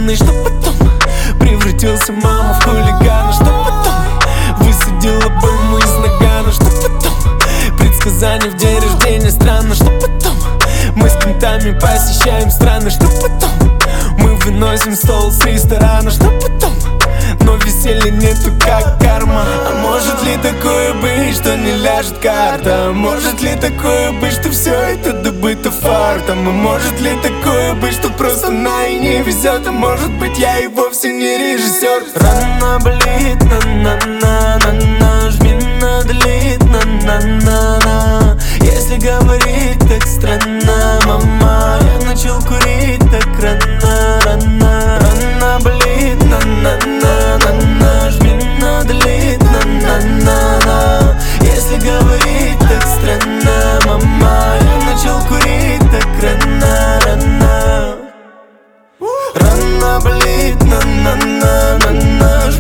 пьяный, что потом превратился мама в хулигана, что потом высадила бомбу из нагана, что потом предсказание в день рождения странно, что потом мы с кентами посещаем страны, что потом мы выносим стол с ресторана, что потом но веселья нету, как карма. А может ли такое быть, что не ляжет карта? Может ли такое быть, что все это добыто фартом? А может ли такое быть, что просто на и не везет? А может быть я и вовсе не режиссер? Рана болит, на-на-на-на-на, жми на долит, на-на-на-на. Если говорить так странно, мама, я начал курить так рано, рано. Рана болит, на-на-на-на-на, жми на долит, на-на-на-на. Если говорить так странно, мама, я начал курить так рано, рано. Рана болит, на-на-на-на-на.